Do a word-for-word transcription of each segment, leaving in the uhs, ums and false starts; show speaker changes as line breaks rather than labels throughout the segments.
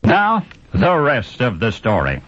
Now, the rest of the story.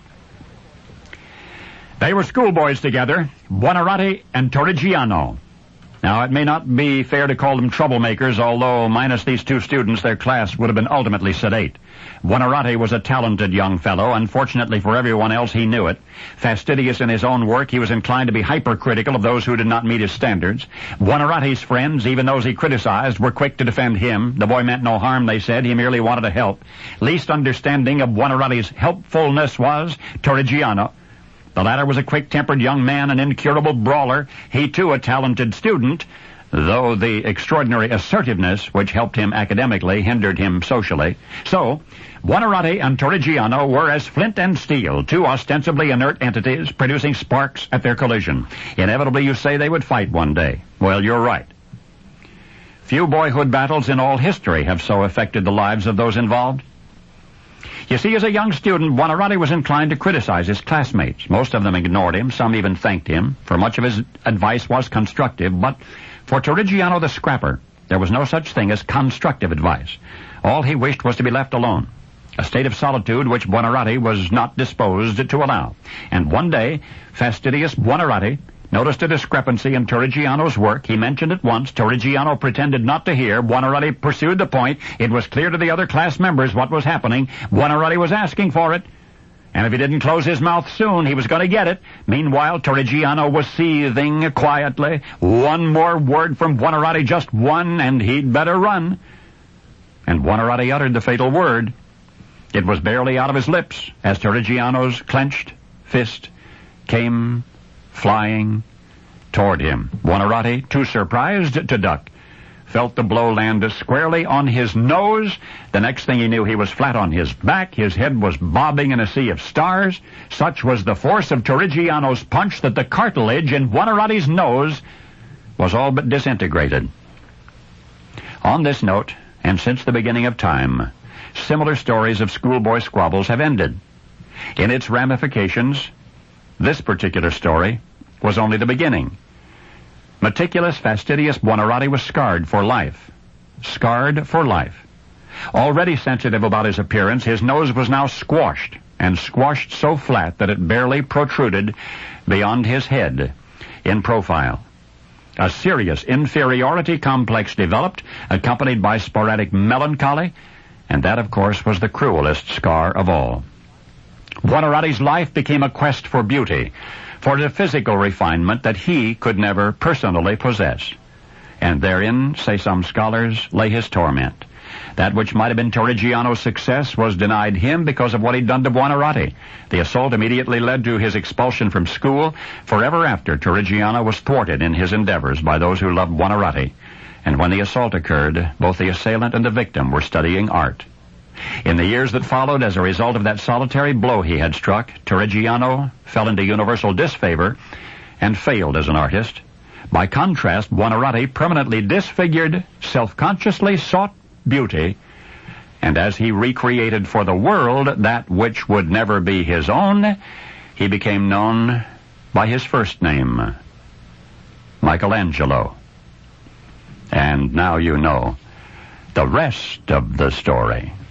They were schoolboys together, Buonarroti and Torrigiano. Now, it may not be fair to call them troublemakers, although minus these two students, their class would have been ultimately sedate. Buonarroti was a talented young fellow. Unfortunately for everyone else, he knew it. Fastidious in his own work, he was inclined to be hypercritical of those who did not meet his standards. Buonarroti's friends, even those he criticized, were quick to defend him. The boy meant no harm, they said. He merely wanted to help. Least understanding of Buonarroti's helpfulness was Torrigiano. The latter was a quick-tempered young man, an incurable brawler. He, too, a talented student, though the extraordinary assertiveness which helped him academically hindered him socially. So, Buonarroti and Torrigiano were as flint and steel, two ostensibly inert entities producing sparks at their collision. Inevitably, you say they would fight one day. Well, you're right. Few boyhood battles in all history have so affected the lives of those involved. You see, as a young student, Buonarroti was inclined to criticize his classmates. Most of them ignored him. Some even thanked him, for much of his advice was constructive. But for Torrigiano the scrapper, there was no such thing as constructive advice. All he wished was to be left alone, a state of solitude which Buonarroti was not disposed to allow. And one day, fastidious Buonarroti noticed a discrepancy in Torrigiano's work. He mentioned it once. Torrigiano pretended not to hear. Buonarroti pursued the point. It was clear to the other class members what was happening. Buonarroti was asking for it. And if he didn't close his mouth soon, he was going to get it. Meanwhile, Torrigiano was seething quietly. One more word from Buonarroti, just one, and he'd better run. And Buonarroti uttered the fatal word. It was barely out of his lips as Torrigiano's clenched fist came flying toward him. Buonarroti, too surprised to duck, felt the blow land squarely on his nose. The next thing he knew, he was flat on his back. His head was bobbing in a sea of stars. Such was the force of Torrigiano's punch that the cartilage in Buonarroti's nose was all but disintegrated. On this note, and since the beginning of time, similar stories of schoolboy squabbles have ended. In its ramifications, this particular story was only the beginning. Meticulous, fastidious Buonarroti was scarred for life. Scarred for life. Already sensitive about his appearance, his nose was now squashed, and squashed so flat that it barely protruded beyond his head in profile. A serious inferiority complex developed, accompanied by sporadic melancholy, and that, of course, was the cruelest scar of all. Buonarroti's life became a quest for beauty, for the physical refinement that he could never personally possess. And therein, say some scholars, lay his torment. That which might have been Torrigiano's success was denied him because of what he'd done to Buonarroti. The assault immediately led to his expulsion from school. Forever after, Torrigiano was thwarted in his endeavors by those who loved Buonarroti. And when the assault occurred, both the assailant and the victim were studying art. In the years that followed, as a result of that solitary blow he had struck, Torrigiano fell into universal disfavor and failed as an artist. By contrast, Buonarroti, permanently disfigured, self-consciously sought beauty, and as he recreated for the world that which would never be his own, he became known by his first name, Michelangelo. And now you know the rest of the story.